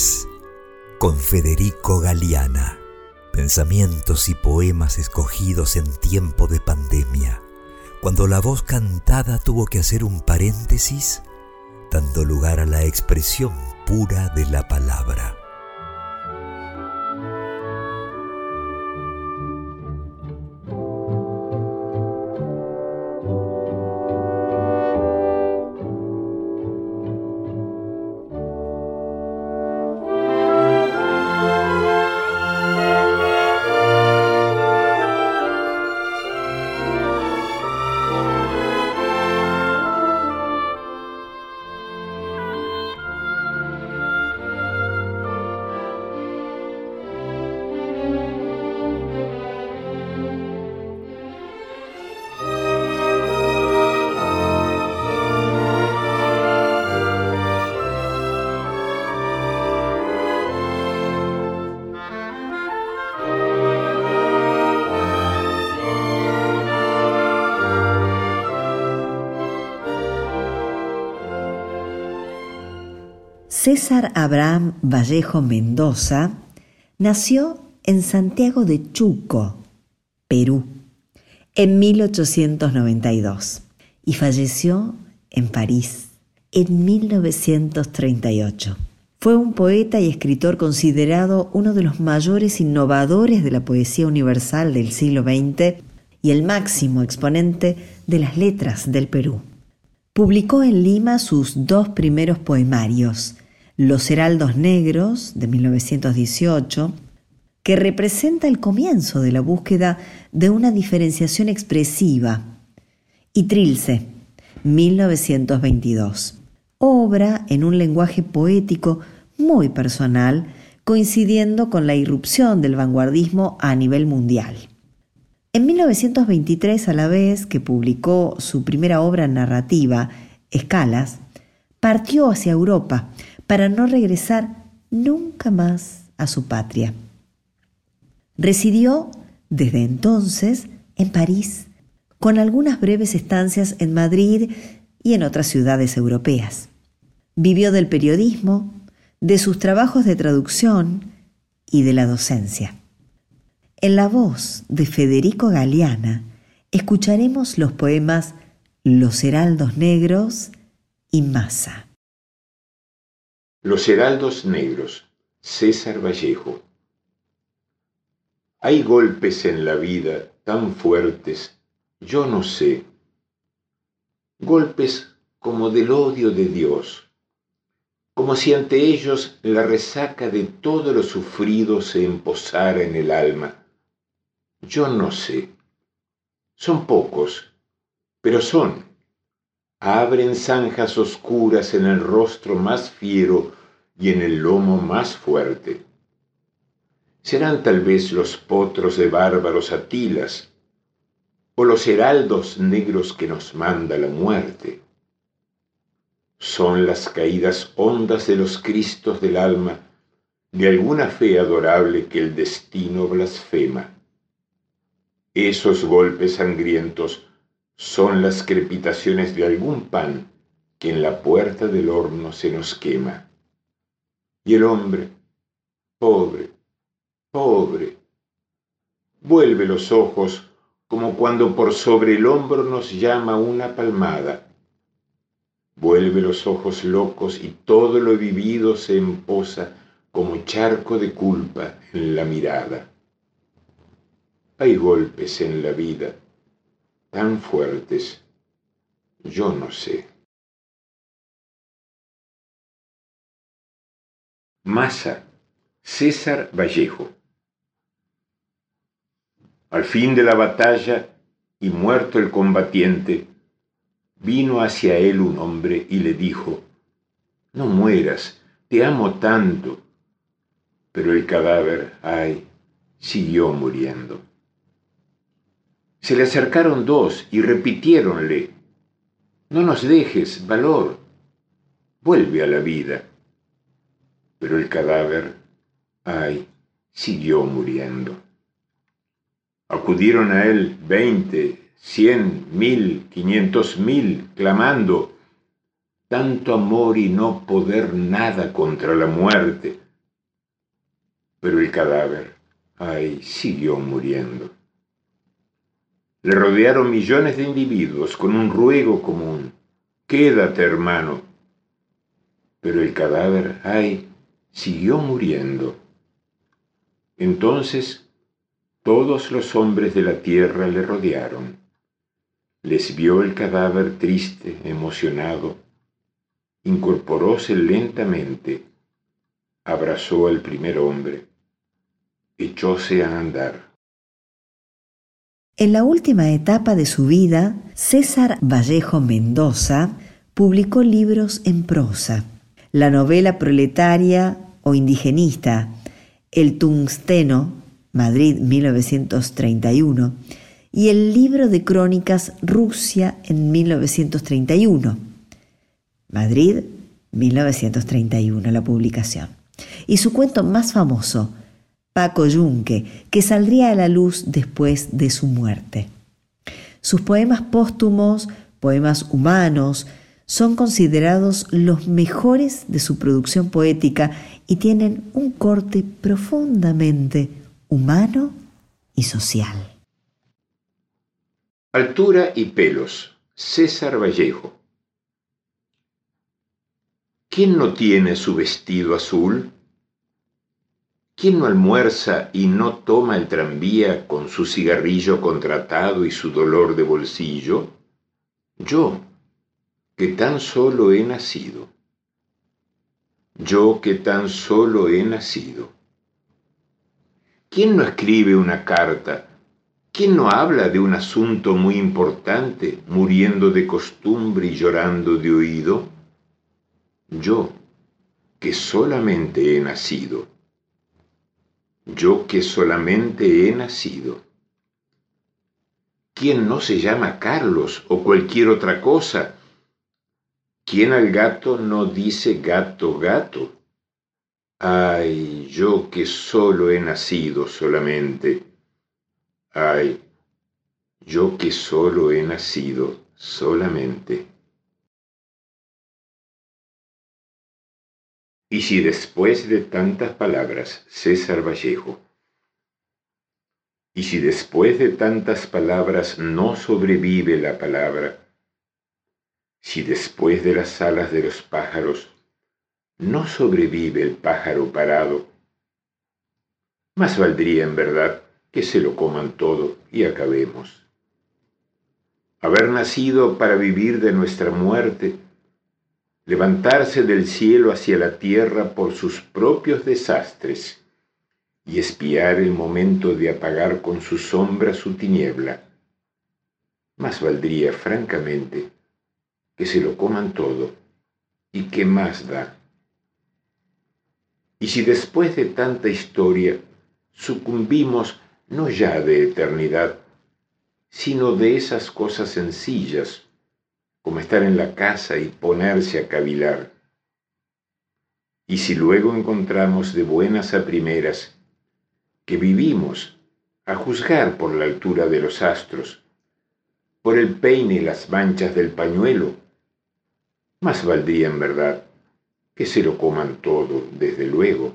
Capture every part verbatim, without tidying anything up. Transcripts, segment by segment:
Días, con Federico Galeana. Pensamientos y poemas escogidos en tiempo de pandemia, cuando la voz cantada tuvo que hacer un paréntesis, dando lugar a la expresión pura de la palabra. César Abraham Vallejo Mendoza nació en Santiago de Chuco, Perú, en mil ochocientos noventa y dos y falleció en París en mil novecientos treinta y ocho. Fue un poeta y escritor considerado uno de los mayores innovadores de la poesía universal del siglo veinte y el máximo exponente de las letras del Perú. Publicó en Lima sus dos primeros poemarios, Los Heraldos Negros, de mil novecientos dieciocho, que representa el comienzo de la búsqueda de una diferenciación expresiva, y Trilce, mil novecientos veintidós, obra en un lenguaje poético muy personal, coincidiendo con la irrupción del vanguardismo a nivel mundial. En mil novecientos veintitrés, a la vez que publicó su primera obra narrativa, Escalas, partió hacia Europa para no regresar nunca más a su patria. Residió desde entonces en París, con algunas breves estancias en Madrid y en otras ciudades europeas. Vivió del periodismo, de sus trabajos de traducción y de la docencia. En la voz de Federico Galeana escucharemos los poemas Los Heraldos Negros y Masa. Los Heraldos Negros, César Vallejo. Hay golpes en la vida tan fuertes, yo no sé. Golpes como del odio de Dios, como si ante ellos la resaca de todo lo sufrido se emposara en el alma. Yo no sé. Son pocos, pero son. Abren zanjas oscuras en el rostro más fiero y en el lomo más fuerte. Serán tal vez los potros de bárbaros Atilas, o los heraldos negros que nos manda la muerte. Son las caídas hondas de los cristos del alma, de alguna fe adorable que el destino blasfema. Esos golpes sangrientos son las crepitaciones de algún pan que en la puerta del horno se nos quema. Y el hombre, pobre, pobre, vuelve los ojos como cuando por sobre el hombro nos llama una palmada. Vuelve los ojos locos y todo lo vivido se emposa como charco de culpa en la mirada. Hay golpes en la vida tan fuertes, yo no sé. Masa, César Vallejo. Al fin de la batalla, y muerto el combatiente, vino hacia él un hombre y le dijo: no mueras, te amo tanto. Pero el cadáver, ay, siguió muriendo. Se le acercaron dos y repitiéronle: no nos dejes, valor, vuelve a la vida. Pero el cadáver, ay, siguió muriendo. Acudieron a él veinte, cien, mil, quinientos mil, clamando: tanto amor y no poder nada contra la muerte, Pero el cadáver, ay, siguió muriendo. Le rodearon millones de individuos con un ruego común: quédate, hermano. Pero el cadáver, ay, siguió muriendo. Entonces todos los hombres de la tierra le rodearon. Les vio el cadáver triste, emocionado. Incorporóse lentamente, abrazó al primer hombre, echóse a andar. En la última etapa de su vida, César Vallejo Mendoza publicó libros en prosa. La novela proletaria o indigenista El Tungsteno, Madrid mil novecientos treinta y uno, y el libro de crónicas Rusia en mil novecientos treinta y uno. Madrid mil novecientos treinta y uno, la publicación. Y su cuento más famoso, Paco Yunque, que saldría a la luz después de su muerte. Sus poemas póstumos, poemas humanos, son considerados los mejores de su producción poética y tienen un corte profundamente humano y social. Altura y pelos, César Vallejo. ¿Quién no tiene su vestido azul? ¿Quién no almuerza y no toma el tranvía con su cigarrillo contratado y su dolor de bolsillo? Yo, que tan solo he nacido. Yo que tan solo he nacido. ¿Quién no escribe una carta? ¿Quién no habla de un asunto muy importante, muriendo de costumbre y llorando de oído? Yo, que solamente he nacido. Yo que solamente he nacido. ¿Quién no se llama Carlos o cualquier otra cosa? ¿Quién al gato no dice gato, gato? Ay, yo que solo he nacido solamente. Ay, yo que solo he nacido solamente. Y si después de tantas palabras, César Vallejo, y si después de tantas palabras no sobrevive la palabra, si después de las alas de los pájaros no sobrevive el pájaro parado, más valdría en verdad que se lo coman todo y acabemos. Haber nacido para vivir de nuestra muerte, levantarse del cielo hacia la tierra por sus propios desastres y espiar el momento de apagar con su sombra su tiniebla, más valdría francamente que se lo coman todo y qué más da. Y si después de tanta historia sucumbimos no ya de eternidad, sino de esas cosas sencillas, como estar en la casa y ponerse a cavilar. Y si luego encontramos de buenas a primeras que vivimos a juzgar por la altura de los astros, por el peine y las manchas del pañuelo, más valdría en verdad que se lo coman todo, desde luego.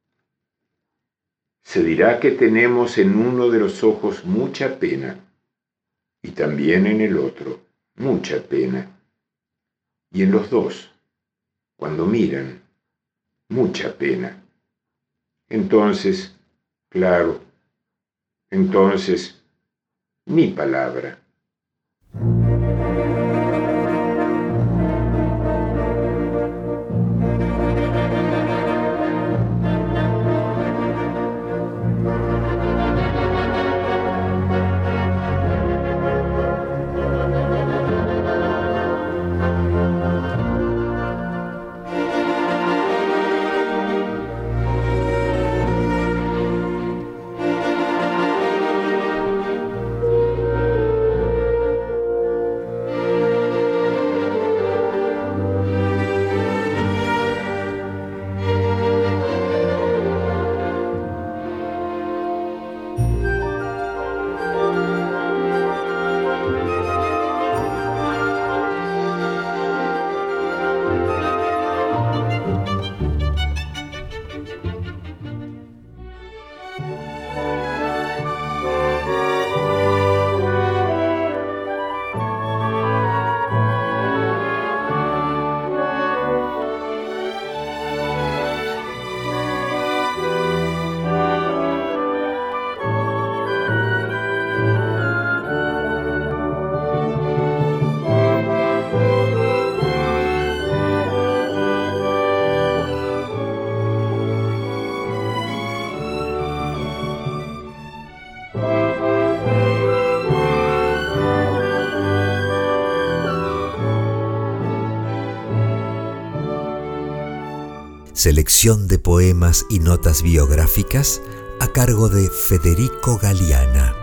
Se dirá que tenemos en uno de los ojos mucha pena, y también en el otro mucha pena, y en los dos, cuando miran, mucha pena. Entonces, claro, entonces, mi palabra. Selección de poemas y notas biográficas a cargo de Federico Galeana.